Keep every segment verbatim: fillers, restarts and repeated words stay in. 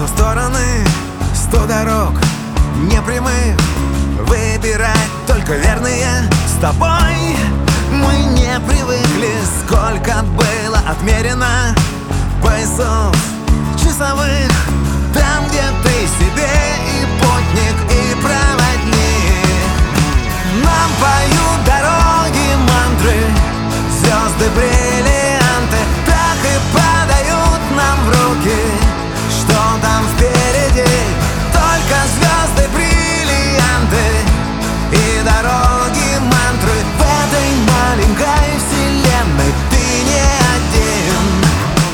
сто стороны, сто дорог непрямых. Выбирать только верные. С тобой мы не привыкли, сколько было отмерено поясов часовых. Там, где ты себе и путник, и проводник. Нам поют дороги мантры, звезды, бриллианты. Так и подают нам в руки, что там впереди. Только звезды, бриллианты и дороги мантры. В этой маленькой вселенной ты не один.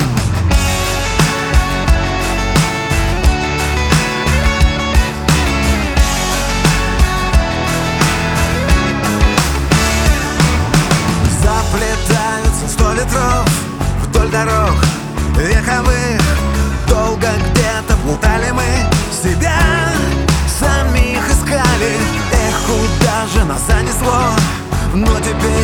Заплетаются сто ветров вдоль дорог вековых. Долго где-то плутали мы, себя самих искали. Эх, куда же нас занесло? Но теперь